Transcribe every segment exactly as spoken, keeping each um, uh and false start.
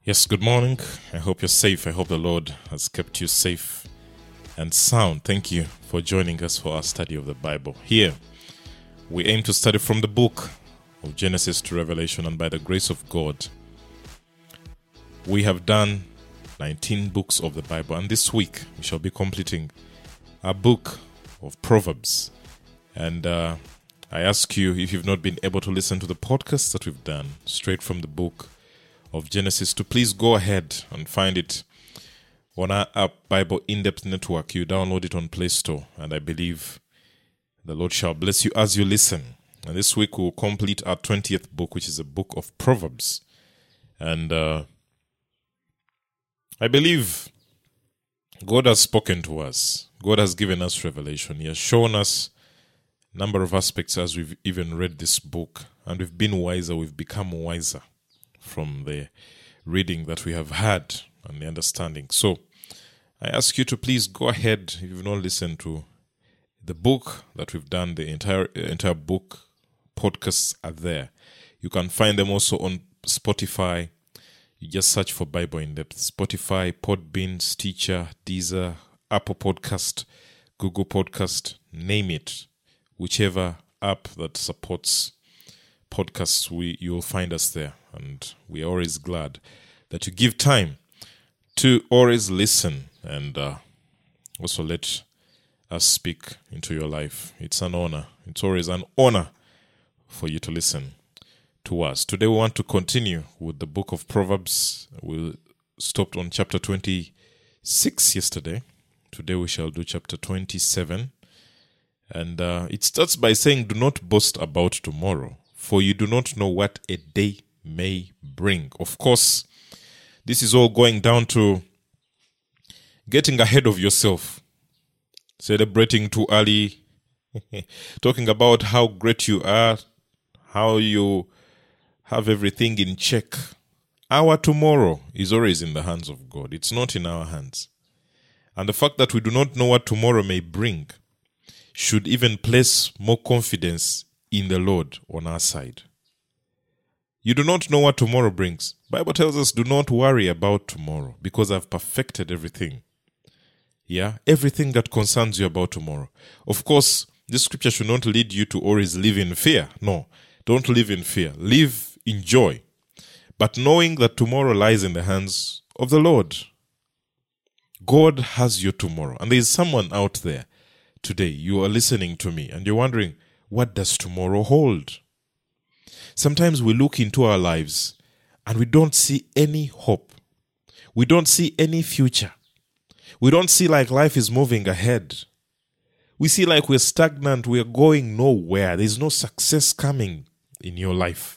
Yes, good morning. I hope you're safe. I hope the Lord has kept you safe and sound. Thank you for joining us for our study of the Bible. Here, we aim to study from the book of Genesis to Revelation, and by the grace of God, we have done nineteen books of the Bible, and this week we shall be completing our book of Proverbs. And uh, I ask you, if you've not been able to listen to the podcast that we've done straight from the book of Genesis, to please go ahead and find it on our app, Bible In-Depth Network. You download it on Play Store, and I believe the Lord shall bless you as you listen. And this week we'll complete our twentieth book, which is a book of Proverbs. And uh, I believe God has spoken to us. God has given us revelation. He has shown us a number of aspects as we've even read this book, and we've been wiser. We've become wiser from the reading that we have had and the understanding. So I ask you to please go ahead, if you've not listened to the book that we've done, the entire entire book podcasts are there. You can find them also on Spotify. You just search for Bible in Depth. Spotify, Podbean, Stitcher, Deezer, Apple Podcast, Google Podcast, name it. Whichever app that supports podcasts, we you'll find us there. And we are always glad that you give time to always listen and uh, also let us speak into your life. It's an honor. It's always an honor for you to listen to us. Today we want to continue with the book of Proverbs. We stopped on chapter twenty-six yesterday. Today we shall do chapter twenty-seven. And uh, it starts by saying, "Do not boast about tomorrow, for you do not know what a day may bring." Of course, this is all going down to getting ahead of yourself, celebrating too early, talking about how great you are, how you have everything in check. Our tomorrow is always in the hands of God. It's not in our hands. And the fact that we do not know what tomorrow may bring should even place more confidence in the Lord on our side. You do not know what tomorrow brings. Bible tells us, do not worry about tomorrow, because I've perfected everything. Yeah, everything that concerns you about tomorrow. Of course, this scripture should not lead you to always live in fear. No, don't live in fear. Live in joy. But knowing that tomorrow lies in the hands of the Lord. God has your tomorrow. And there is someone out there today, you are listening to me, and you're wondering, what does tomorrow hold? Sometimes we look into our lives and we don't see any hope. We don't see any future. We don't see like life is moving ahead. We see like we're stagnant, we're going nowhere. There's no success coming in your life.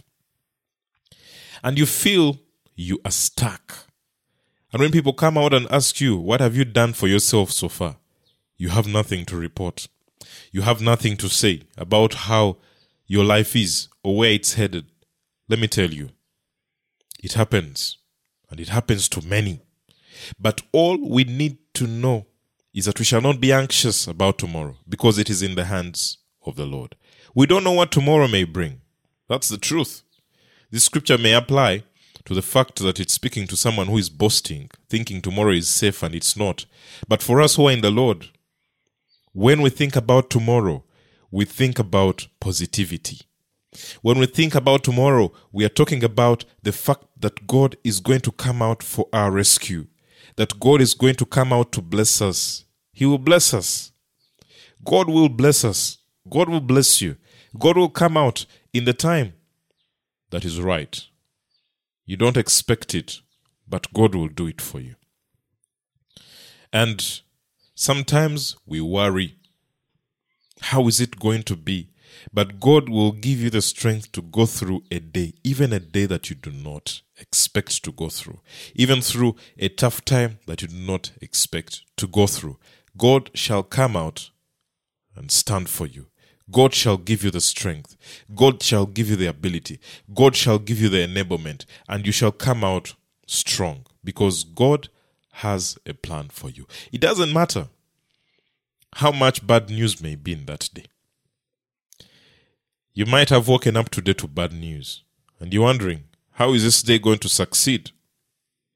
And you feel you are stuck. And when people come out and ask you, what have you done for yourself so far? You have nothing to report. You have nothing to say about how your life is or where it's headed. Let me tell you, it happens, and it happens to many. But all we need to know is that we shall not be anxious about tomorrow, because it is in the hands of the Lord. We don't know what tomorrow may bring. That's the truth. This scripture may apply to the fact that it's speaking to someone who is boasting, thinking tomorrow is safe, and it's not. But for us who are in the Lord, when we think about tomorrow, we think about positivity. When we think about tomorrow, we are talking about the fact that God is going to come out for our rescue, that God is going to come out to bless us. He will bless us. God will bless us. God will bless you. God will come out in the time that is right. You don't expect it, but God will do it for you. And sometimes we worry. How is it going to be? But God will give you the strength to go through a day, even a day that you do not expect to go through, even through a tough time that you do not expect to go through. God shall come out and stand for you. God shall give you the strength. God shall give you the ability. God shall give you the enablement, and you shall come out strong, because God has a plan for you. It doesn't matter how much bad news may be in that day. You might have woken up today to bad news, and you're wondering, how is this day going to succeed?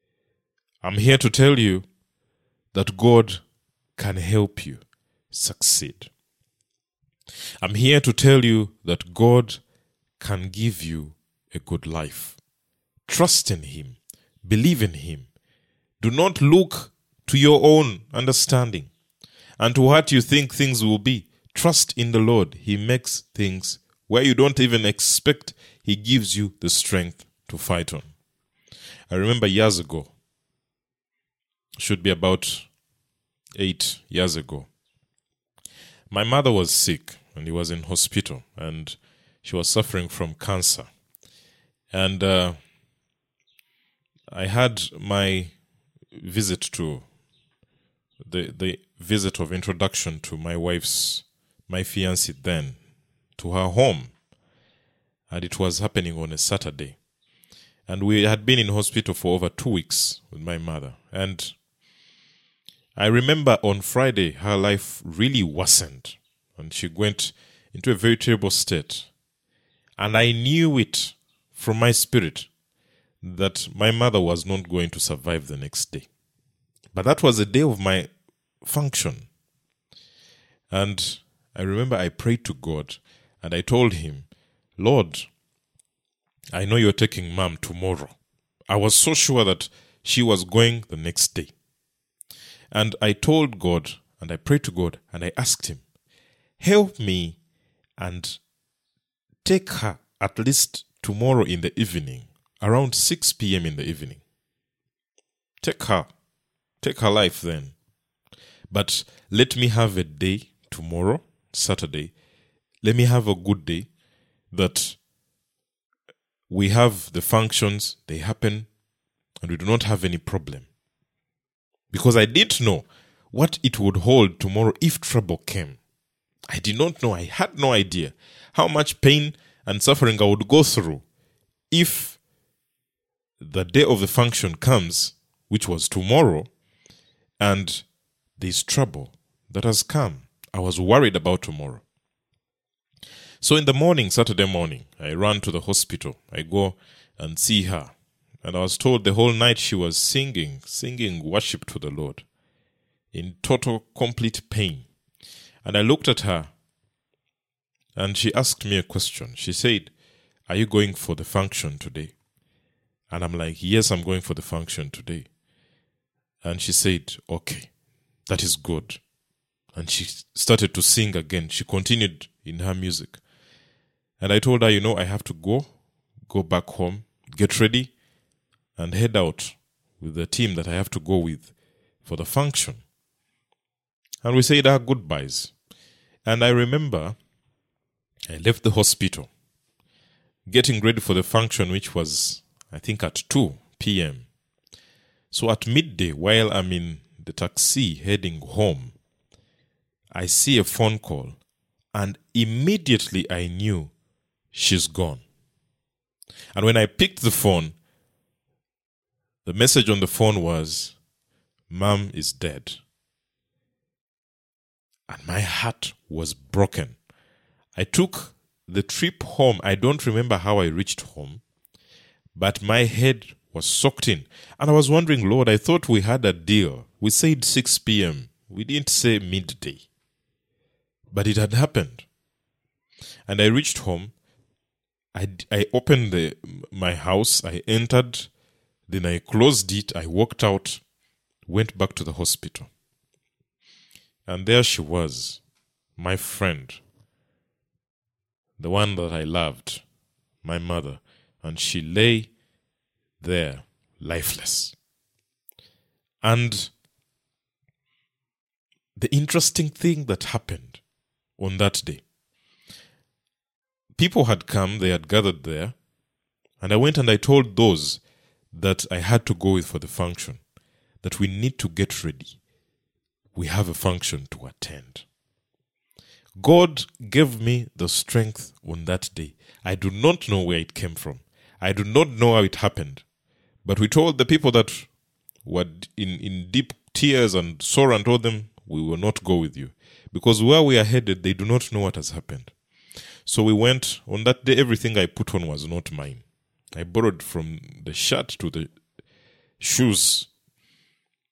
I'm here to tell you that God can help you succeed. I'm here to tell you that God can give you a good life. Trust in Him. Believe in Him. Do not look to your own understanding and to what you think things will be. Trust in the Lord. He makes things where you don't even expect. He gives you the strength to fight on. I remember years ago, should be about eight years ago, my mother was sick and he was in hospital and she was suffering from cancer. And uh, I had my visit to, the, the visit of introduction to my wife's, my fiancée then, to her home. And it was happening on a Saturday. And we had been in hospital for over two weeks with my mother. And I remember on Friday, her life really worsened. And she went into a very terrible state. And I knew it from my spirit that my mother was not going to survive the next day. But that was the day of my function. And I remember I prayed to God and I told Him, Lord, I know you're taking Mom tomorrow. I was so sure that she was going the next day. And I told God and I prayed to God and I asked Him, help me and take her at least tomorrow in the evening, around six p.m. in the evening. Take her. Take her life then. But let me have a day tomorrow, Saturday. Let me have a good day that we have the functions, they happen, and we do not have any problem. Because I didn't know what it would hold tomorrow if trouble came. I did not know, I had no idea how much pain and suffering I would go through if the day of the function comes, which was tomorrow, and there's trouble that has come. I was worried about tomorrow. So in the morning, Saturday morning, I ran to the hospital. I go and see her. And I was told the whole night she was singing, singing worship to the Lord in total, complete pain. And I looked at her and she asked me a question. She said, are you going for the function today? And I'm like, yes, I'm going for the function today. And she said, okay, that is good. And she started to sing again. She continued in her music. And I told her, you know, I have to go, go back home, get ready, and head out with the team that I have to go with for the function. And we said our goodbyes. And I remember I left the hospital, getting ready for the function, which was, I think, at two p.m. So at midday, while I'm in the taxi heading home, I see a phone call, and immediately I knew she's gone. And when I picked the phone, the message on the phone was, Mom is dead. And my heart was broken. I took the trip home. I don't remember how I reached home, but my head was soaked in. And I was wondering, Lord, I thought we had a deal. We said six p.m. We didn't say midday. But it had happened. And I reached home. I, I opened the, my house. I entered. Then I closed it. I walked out. Went back to the hospital. And there she was, my friend. The one that I loved. My mother. And she lay there, lifeless. And the interesting thing that happened on that day, people had come, they had gathered there, and I went and I told those that I had to go with for the function that we need to get ready. We have a function to attend. God gave me the strength on that day. I do not know where it came from. I do not know how it happened. But we told the people that were in, in deep tears and sorrow and told them, we will not go with you. Because where we are headed, they do not know what has happened. So we went, on that day, everything I put on was not mine. I borrowed from the shirt to the shoes.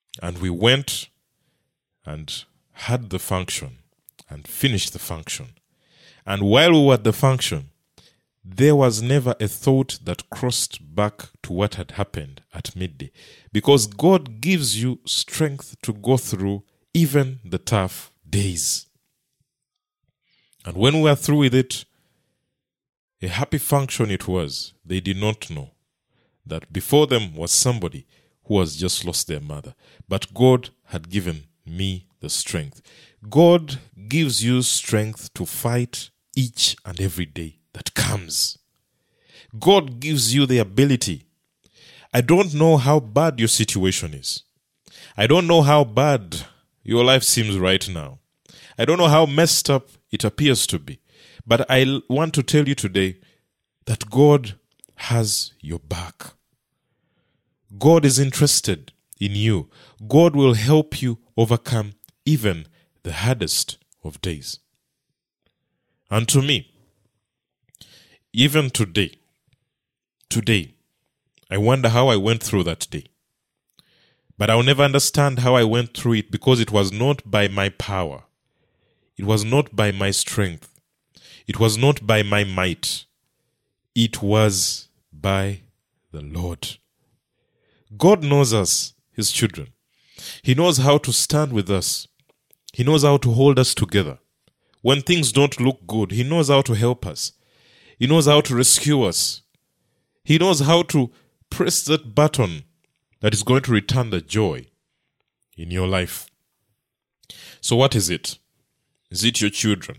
And we went and had the function and finished the function. And while we were at the function, there was never a thought that crossed back to what had happened at midday. Because God gives you strength to go through even the tough days. And when we were through with it, a happy function it was. They did not know that before them was somebody who has just lost their mother. But God had given me the strength. God gives you strength to fight each and every day that comes. God gives you the ability. I don't know how bad your situation is. I don't know how bad your life seems right now. I don't know how messed up it appears to be. But I want to tell you today that God has your back. God is interested in you. God will help you overcome even the hardest of days. And to me, even today, today, I wonder how I went through that day. But I'll never understand how I went through it because it was not by my power. It was not by my strength. It was not by my might. It was by the Lord. God knows us, His children. He knows how to stand with us. He knows how to hold us together. When things don't look good, He knows how to help us. He knows how to rescue us. He knows how to press that button that is going to return the joy in your life. So what is it? Is it your children?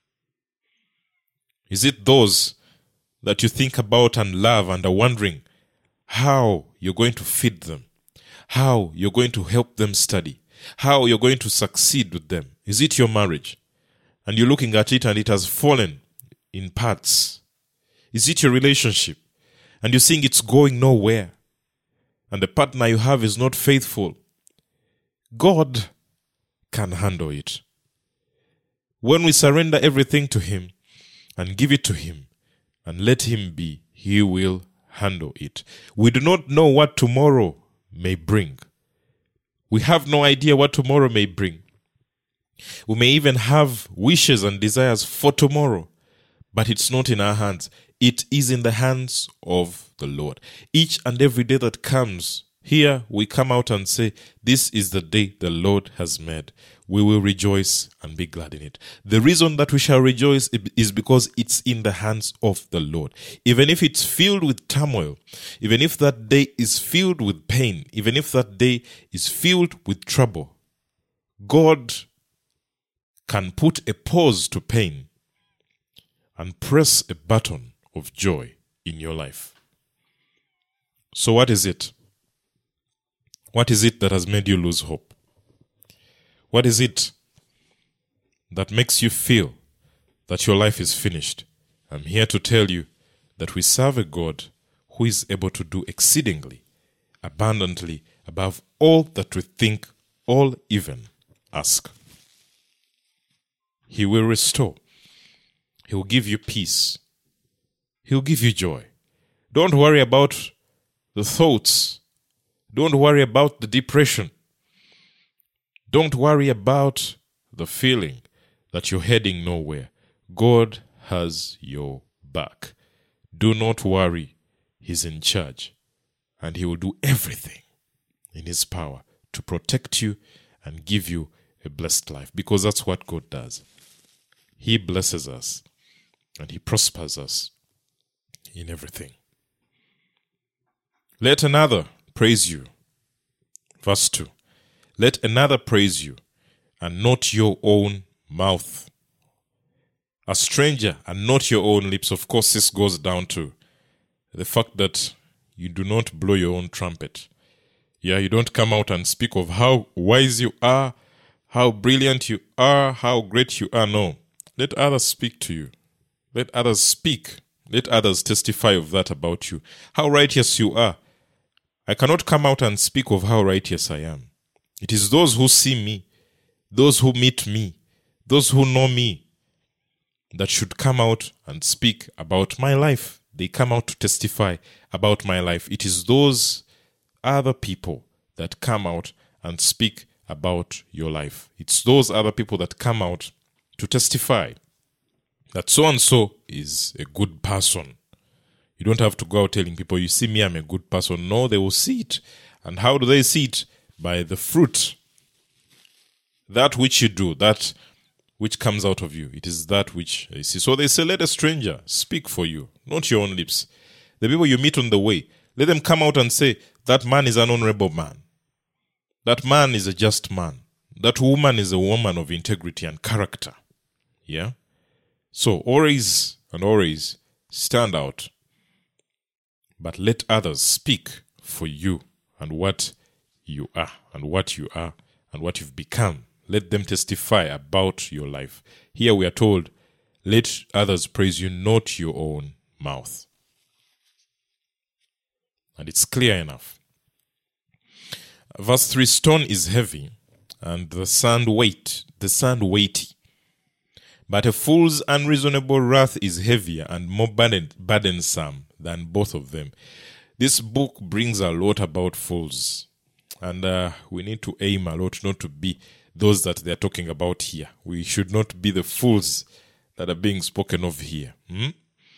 Is it those that you think about and love and are wondering how you're going to feed them, how you're going to help them study, how you're going to succeed with them? Is it your marriage? And you're looking at it and it has fallen in parts. Is it your relationship? And you're seeing it's going nowhere. And the partner you have is not faithful. God can handle it. When we surrender everything to Him and give it to Him and let Him be, He will handle it. We do not know what tomorrow may bring. We have no idea what tomorrow may bring. We may even have wishes and desires for tomorrow, but it's not in our hands. It is in the hands of the Lord. Each and every day that comes, here we come out and say, this is the day the Lord has made. We will rejoice and be glad in it. The reason that we shall rejoice is because it's in the hands of the Lord. Even if it's filled with turmoil, even if that day is filled with pain, even if that day is filled with trouble, God can put a pause to pain and press a button of joy in your life. So what is it? What is it that has made you lose hope? What is it that makes you feel that your life is finished? I'm here to tell you that we serve a God who is able to do exceedingly, abundantly, above all that we think, all even ask. He will restore. He will give you peace. He will give you joy. Don't worry about the thoughts. Don't worry about the depression. Don't worry about the feeling that you're heading nowhere. God has your back. Do not worry. He's in charge. And He will do everything in His power to protect you and give you a blessed life. Because that's what God does. He blesses us and He prospers us in everything. Let another praise you. Verse two. Let another praise you, and not your own mouth. A stranger, and not your own lips. Of course, this goes down to the fact that you do not blow your own trumpet. Yeah, you don't come out and speak of how wise you are, how brilliant you are, how great you are. No. Let others speak to you. Let others speak. Let others testify of that about you. How righteous you are. I cannot come out and speak of how righteous I am. It is those who see me, those who meet me, those who know me, that should come out and speak about my life. They come out to testify about my life. It is those other people that come out and speak about your life. It's those other people that come out to testify that so-and-so is a good person. You don't have to go out telling people, you see me, I'm a good person. No, they will see it. And how do they see it? By the fruit. That which you do, that which comes out of you, it is that which they see. So they say, let a stranger speak for you, not your own lips. The people you meet on the way, let them come out and say, that man is an honorable man. That man is a just man. That woman is a woman of integrity and character. Yeah? So always and always stand out. But let others speak for you and what you are and what you are and what you've become. Let them testify about your life. Here we are told, let others praise you, not your own mouth. And it's clear enough. Verse three, stone is heavy, and the sand weight, the sand weighty. But a fool's unreasonable wrath is heavier and more burden, burdensome than both of them. This book brings a lot about fools. And uh, we need to aim a lot not to be those that they're talking about here. We should not be the fools that are being spoken of here. Hmm?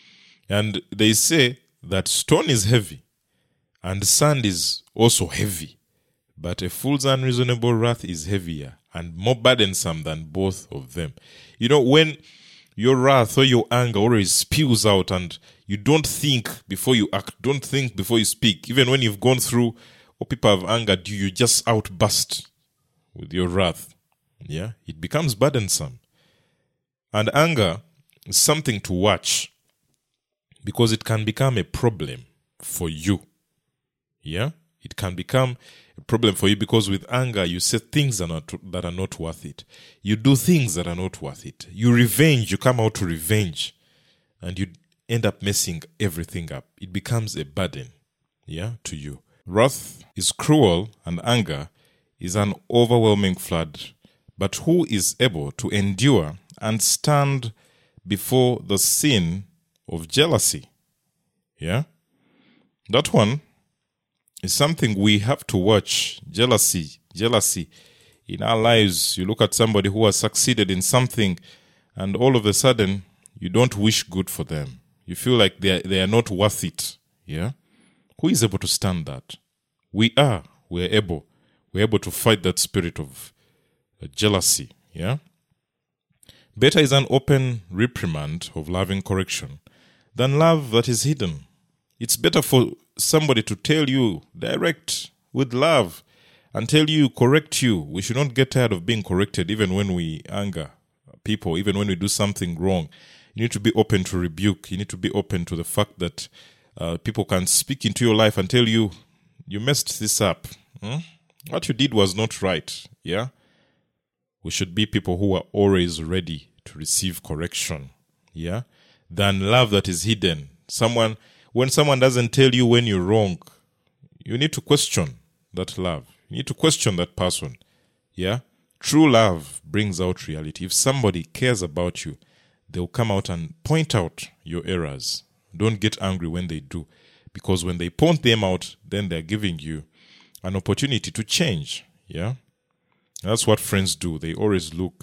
And they say that stone is heavy and sand is also heavy. But a fool's unreasonable wrath is heavier and more burdensome than both of them. You know, when your wrath or your anger always spews out and you don't think before you act, don't think before you speak. Even when you've gone through or people have angered you, you just outburst with your wrath. Yeah, it becomes burdensome. And anger is something to watch because it can become a problem for you. Yeah, it can become a problem for you because with anger, you say things that are not, that are not worth it. You do things that are not worth it. You revenge, you come out to revenge, and you end up messing everything up. It becomes a burden, yeah, to you. Wrath is cruel and anger is an overwhelming flood. But who is able to endure and stand before the sin of jealousy? Yeah? That one is something we have to watch. Jealousy, jealousy in our lives. You look at somebody who has succeeded in something and all of a sudden you don't wish good for them. You feel like they are, they are not worth it. Yeah? Who is able to stand that? We are. We are able. We are able to fight that spirit of jealousy. Yeah? Better is an open reprimand of loving correction than love that is hidden. It's better for somebody to tell you direct with love and tell you, correct you. We should not get tired of being corrected even when we anger people, even when we do something wrong. You need to be open to rebuke. You need to be open to the fact that uh, people can speak into your life and tell you, you messed this up. Hmm? What you did was not right. Yeah? We should be people who are always ready to receive correction. Yeah? Than love that is hidden. Someone, when someone doesn't tell you when you're wrong, you need to question that love. You need to question that person. Yeah? True love brings out reality. If somebody cares about you, they'll come out and point out your errors. Don't get angry when they do. Because when they point them out, then they're giving you an opportunity to change. Yeah? That's what friends do. They always look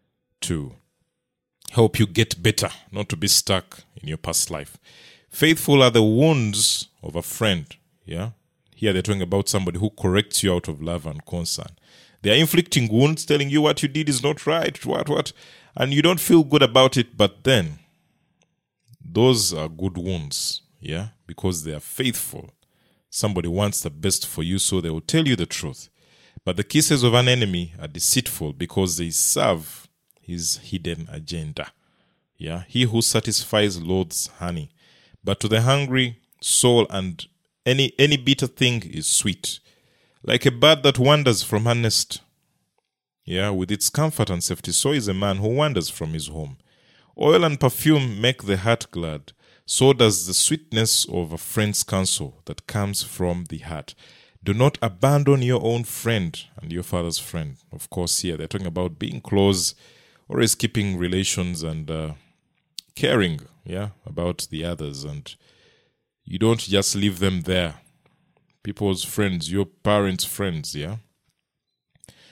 to help you get better, not to be stuck in your past life. Faithful are the wounds of a friend. Yeah? Here they're talking about somebody who corrects you out of love and concern. They are inflicting wounds, telling you what you did is not right, what, what, and you don't feel good about it, but then those are good wounds, yeah, because they are faithful. Somebody wants the best for you, so they will tell you the truth. But the kisses of an enemy are deceitful because they serve his hidden agenda. Yeah, he who satisfies loathes honey, but to the hungry soul and any any bitter thing is sweet. Like a bird that wanders from her nest, yeah, with its comfort and safety, so is a man who wanders from his home. Oil and perfume make the heart glad, so does the sweetness of a friend's counsel that comes from the heart. Do not abandon your own friend and your father's friend. Of course, here they're talking about being close, always keeping relations and uh, caring, yeah, about the others. And you don't just leave them there. People's friends, your parents' friends, yeah?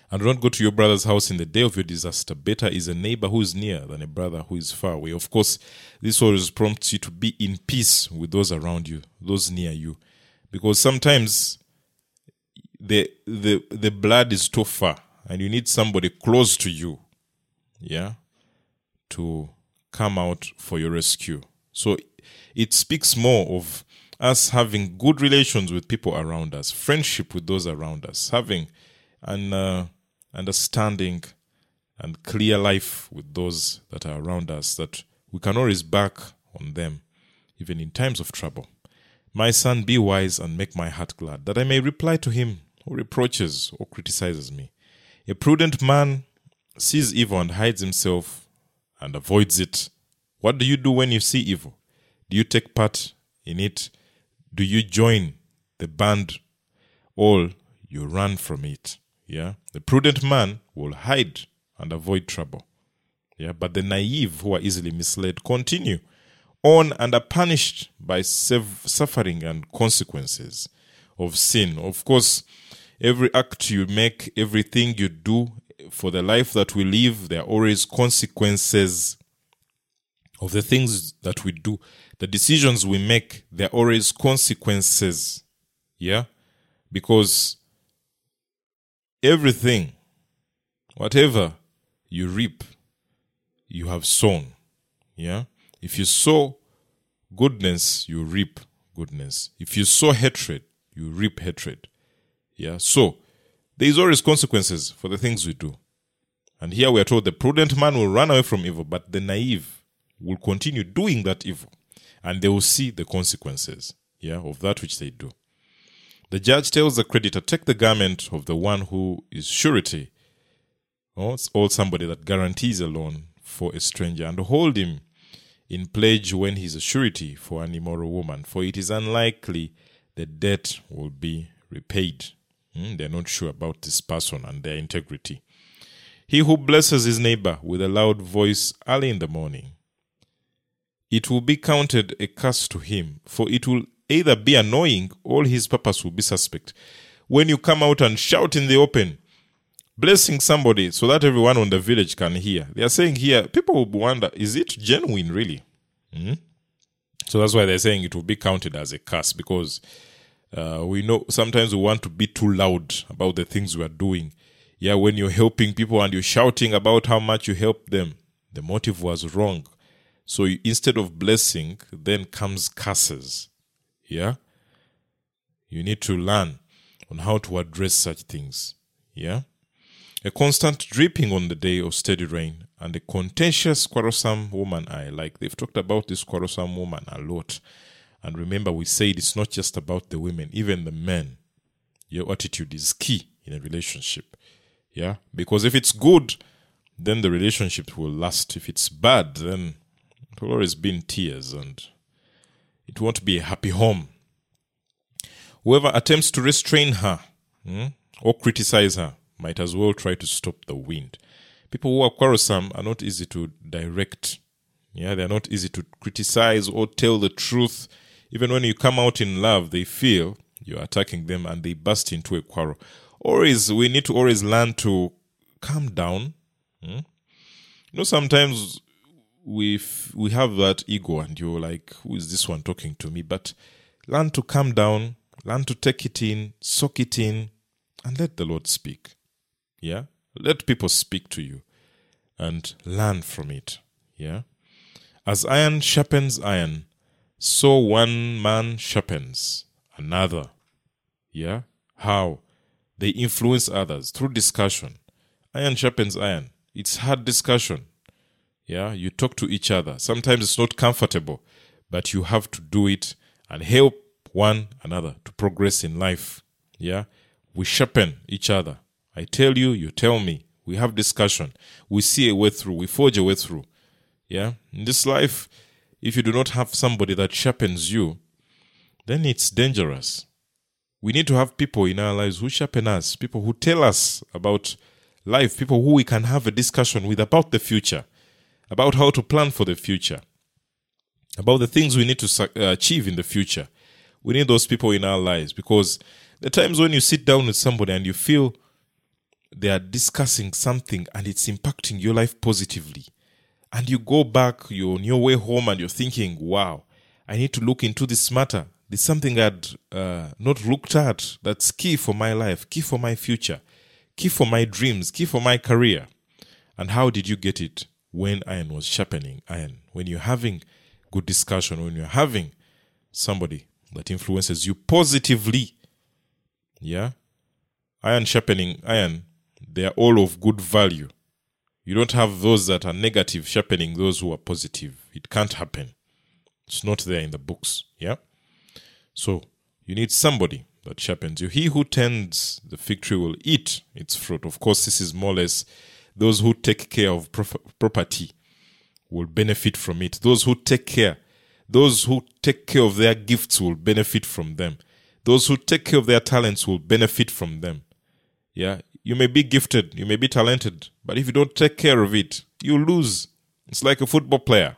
And do not go to your brother's house in the day of your disaster. Better is a neighbor who is near than a brother who is far away. Of course, this always prompts you to be in peace with those around you, those near you. Because sometimes the the the blood is too far and you need somebody close to you, yeah, to come out for your rescue. So it speaks more of us having good relations with people around us, friendship with those around us, having an uh, understanding and clear life with those that are around us, that we can always back on them, even in times of trouble. My son, be wise and make my heart glad, that I may reply to him who reproaches or criticizes me. A prudent man sees evil and hides himself and avoids it. What do you do when you see evil? Do you take part in it? Do you join the band, or you run from it? Yeah, the prudent man will hide and avoid trouble. Yeah, but the naive who are easily misled continue on and are punished by sev- suffering and consequences of sin. Of course, every act you make, everything you do for the life that we live, there are always consequences of the things that we do. The decisions we make, there are always consequences. Yeah, because everything, whatever you reap, you have sown. Yeah? If you sow goodness, you reap goodness. If you sow hatred, you reap hatred. Yeah? So, there is always consequences for the things we do. And here we are told the prudent man will run away from evil, but the naive will continue doing that evil. And they will see the consequences, yeah, of that which they do. The judge tells the creditor, take the garment of the one who is surety, or, or somebody that guarantees a loan for a stranger, and hold him in pledge when he is a surety for an immoral woman, for it is unlikely the debt will be repaid. Hmm? They're not sure about this person and their integrity. He who blesses his neighbor with a loud voice early in the morning, it will be counted a curse to him, for it will either be annoying or his purpose will be suspect. When you come out and shout in the open, blessing somebody so that everyone on the village can hear, they are saying here, people will wonder, is it genuine really? Mm-hmm. So that's why they're saying it will be counted as a curse, because uh, we know sometimes we want to be too loud about the things we are doing. Yeah, when you're helping people and you're shouting about how much you helped them, the motive was wrong. So you, instead of blessing, then comes curses. Yeah? You need to learn on how to address such things. Yeah? A constant dripping on the day of steady rain, and a contentious, quarrelsome woman I like. They've talked about this quarrelsome woman a lot. And remember, we said it's not just about the women, even the men. Your attitude is key in a relationship. Yeah? Because if it's good, then the relationship will last. If it's bad, then it will always be in tears and it won't be a happy home. Whoever attempts to restrain her hmm, or criticize her might as well try to stop the wind. People who are quarrelsome are not easy to direct. Yeah, they're not easy to criticize or tell the truth. Even when you come out in love, they feel you're attacking them and they burst into a quarrel. Always, we need to always learn to calm down. Hmm? You know, sometimes we f- we have that ego and you're like, who is this one talking to me? But learn to calm down, learn to take it in, soak it in, and let the Lord speak. Yeah? Let people speak to you and learn from it. Yeah? As iron sharpens iron, so one man sharpens another. Yeah? How? They influence others through discussion. Iron sharpens iron. It's hard discussion. Yeah? You talk to each other. Sometimes it's not comfortable, but you have to do it and help one another to progress in life. Yeah? We sharpen each other. I tell you, you tell me. We have discussion. We see a way through. We forge a way through. Yeah? In this life, if you do not have somebody that sharpens you, then it's dangerous. We need to have people in our lives who sharpen us, people who tell us about life, people who we can have a discussion with about the future, about how to plan for the future, about the things we need to achieve in the future. We need those people in our lives, because the times when you sit down with somebody and you feel they are discussing something and it's impacting your life positively. And you go back, you're on your way home and you're thinking, wow, I need to look into this matter. There's something I'd uh, not looked at that's key for my life, key for my future, key for my dreams, key for my career. And how did you get it? When iron was sharpening iron. When you're having good discussion, when you're having somebody that influences you positively. Yeah? Iron sharpening iron, they are all of good value. You don't have those that are negative sharpening those who are positive. It can't happen. It's not there in the books. Yeah? So, you need somebody that sharpens you. He who tends the fig tree will eat its fruit. Of course, this is more or less those who take care of property will benefit from it. Those who take care, those who take care of their gifts will benefit from them. Those who take care of their talents will benefit from them. Yeah, you may be gifted, you may be talented, but if you don't take care of it, you lose. It's like a football player.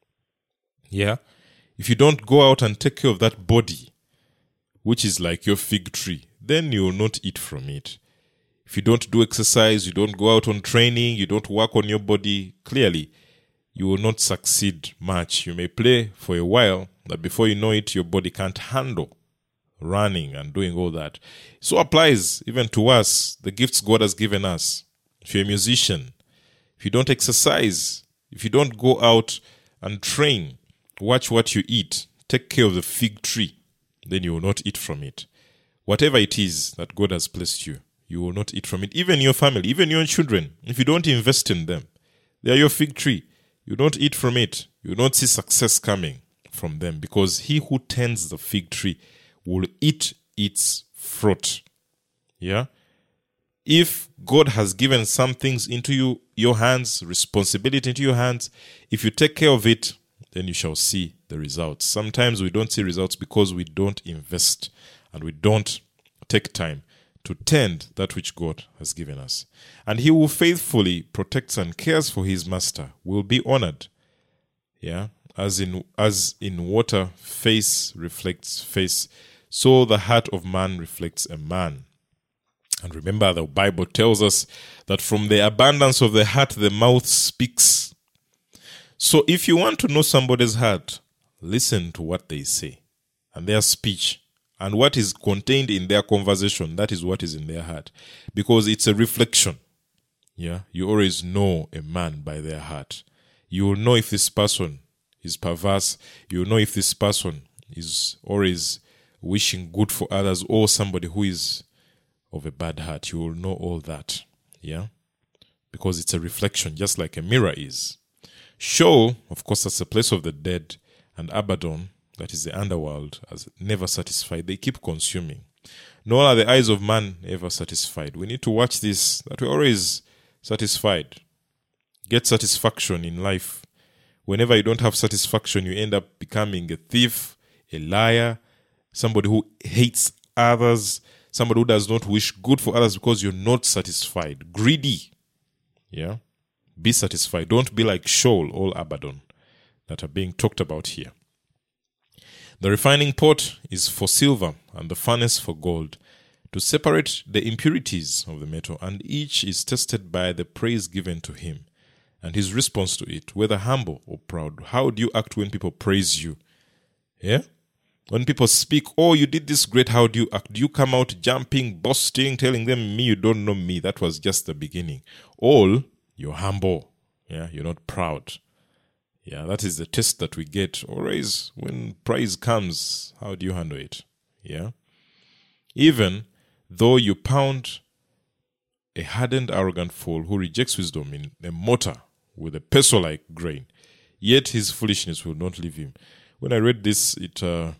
Yeah, if you don't go out and take care of that body, which is like your fig tree, then you will not eat from it. If you don't do exercise, you don't go out on training, you don't work on your body, clearly, you will not succeed much. You may play for a while, but before you know it, your body can't handle running and doing all that. So applies even to us, the gifts God has given us. If you're a musician, if you don't exercise, if you don't go out and train, watch what you eat, take care of the fig tree, then you will not eat from it. Whatever it is that God has placed you, you will not eat from it. Even your family, even your children, if you don't invest in them, they are your fig tree. You don't eat from it. You don't see success coming from them, because he who tends the fig tree will eat its fruit. Yeah? If God has given some things into you, your hands, responsibility into your hands, if you take care of it, then you shall see the results. Sometimes we don't see results because we don't invest and we don't take time to tend that which God has given us. And he who faithfully protects and cares for his master will be honored. Yeah, as in as in water, face reflects face, so the heart of man reflects a man. And remember, the Bible tells us that from the abundance of the heart, the mouth speaks. So if you want to know somebody's heart, listen to what they say and their speech. And what is contained in their conversation, that is what is in their heart. Because it's a reflection. Yeah, you always know a man by their heart. You will know if this person is perverse. You will know if this person is always wishing good for others, or somebody who is of a bad heart. You will know all that. Yeah, because it's a reflection, just like a mirror is. Sheol, of course, that's the place of the dead, and Abaddon, that is the underworld, as never satisfied. They keep consuming. Nor are the eyes of man ever satisfied. We need to watch this, that we're always satisfied. Get satisfaction in life. Whenever you don't have satisfaction, you end up becoming a thief, a liar, somebody who hates others, somebody who does not wish good for others because you're not satisfied. Greedy. Yeah? Be satisfied. Don't be like Sheol or Abaddon that are being talked about here. The refining pot is for silver and the furnace for gold, to separate the impurities of the metal, and each is tested by the praise given to him and his response to it, whether humble or proud. How do you act when people praise you? Yeah? When people speak, oh, you did this great, how do you act? Do you come out jumping, boasting, telling them, me, you don't know me, that was just the beginning? Or you're humble, yeah, you're not proud. Yeah, that is the test that we get. Always, when praise comes, how do you handle it? Yeah. Even though you pound a hardened, arrogant fool who rejects wisdom in a mortar with a pestle-like grain, yet his foolishness will not leave him. When I read this, it uh,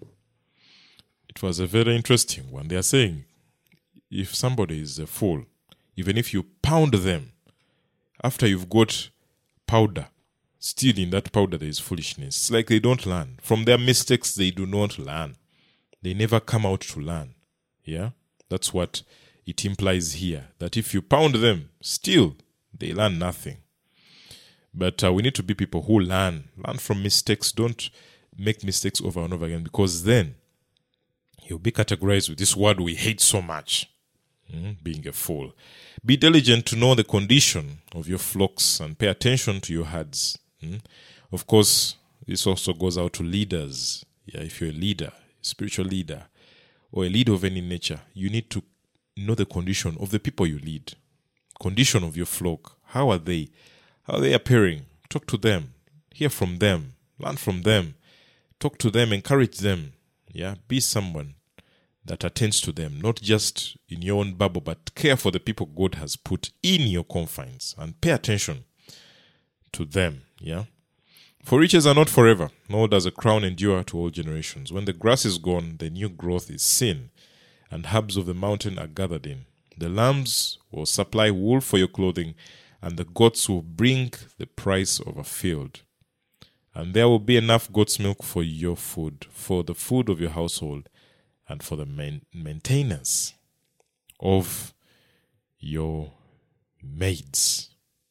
it was a very interesting one. They are saying, if somebody is a fool, even if you pound them, after you've got powder, still in that powder there is foolishness. It's like they don't learn. From their mistakes, they do not learn. They never come out to learn. Yeah? That's what it implies here. That if you pound them, still, they learn nothing. But uh, we need to be people who learn. Learn from mistakes. Don't make mistakes over and over again, because then you'll be categorized with this word we hate so much. Mm, being a fool. Be diligent to know the condition of your flocks and pay attention to your herds. Mm. Of course, this also goes out to leaders. Yeah, if you're a leader, spiritual leader, or a leader of any nature, you need to know the condition of the people you lead. Condition of your flock. How are they? How are they appearing? Talk to them. Hear from them. Learn from them. Talk to them. Encourage them. Yeah, be someone that attends to them, not just in your own bubble, but care for the people God has put in your confines and pay attention to them. Yeah. For riches are not forever, nor does a crown endure to all generations. When the grass is gone, the new growth is seen, and herbs of the mountain are gathered in. The lambs will supply wool for your clothing, and the goats will bring the price of a field. And there will be enough goat's milk for your food, for the food of your household, and for the main maintenance of your maids.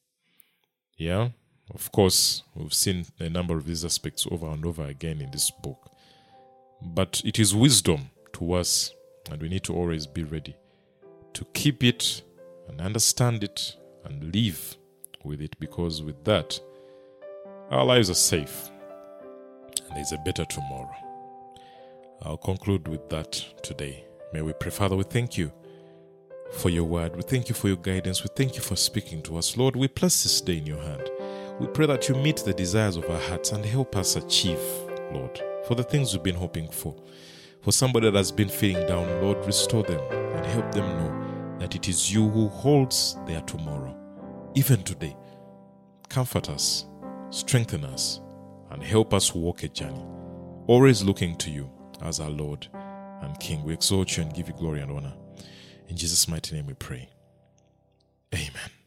Yeah? Of course, we've seen a number of these aspects over and over again in this book. But it is wisdom to us, and we need to always be ready to keep it and understand it and live with it, because with that, our lives are safe and there's a better tomorrow. I'll conclude with that today. May we pray. Father, we thank you for your word. We thank you for your guidance. We thank you for speaking to us. Lord, we place this day in your hand. We pray that you meet the desires of our hearts and help us achieve, Lord, for the things we've been hoping for. For somebody that has been feeling down, Lord, restore them and help them know that it is you who holds their tomorrow. Even today, comfort us, strengthen us, and help us walk a journey, always looking to you as our Lord and King. We exalt you and give you glory and honor. In Jesus' mighty name we pray. Amen.